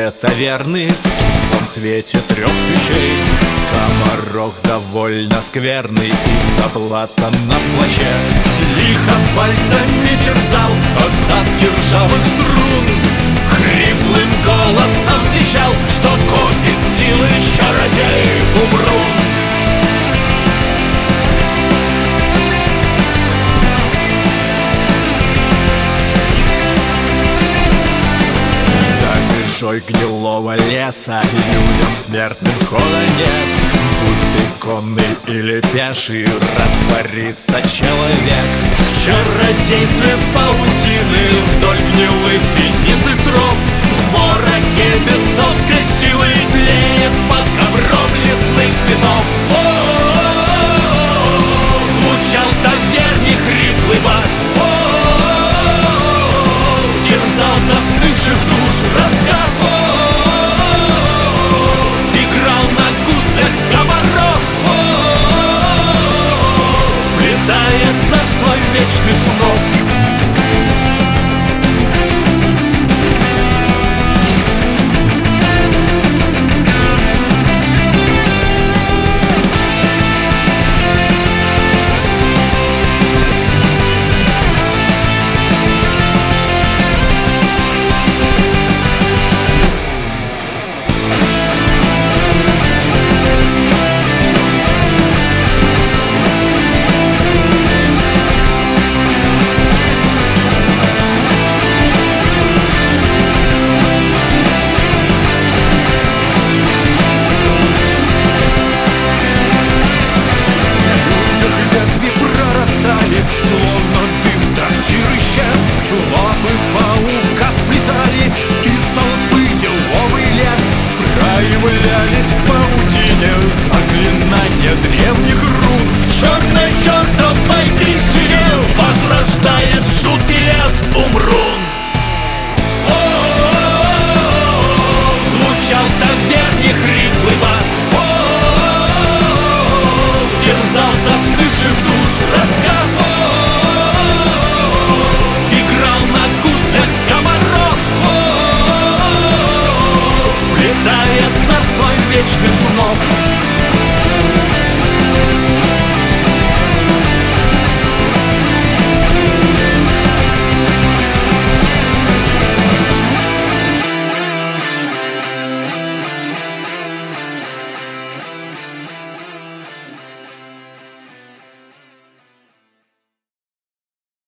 света верных, в том свете 3 свечей. Скоморох довольно скверный и заплата на плаще. Лихо пальцами терзал остатки ржавых струн, хриплым голосом вещал, что копит силы чародей Умрун. Гнилого леса людям смертным хода нет. Будь ты конный или пеший, растворится человек в чародействе паутины вдоль гнилых тенистых троп. В мороке бесовской силы тлеет под ковром лесных цветов. Звучал в таверне хриплый бас, терзал застывших душ рассказ. Играл на гуслях скоморох, сплетает царство вечных снов. Словно дым трактир исчез, лапы паука сплетали из толпы еловый лес. Проявлялись в паутине заклинания древних рун. В черной чертовой трясине возрождает жуткий лес Умрун. Звучал в таверне хриплый бас, терзал застывших душ рассказ. Играл на гуслях скоморох, сплетает царство вечных снов.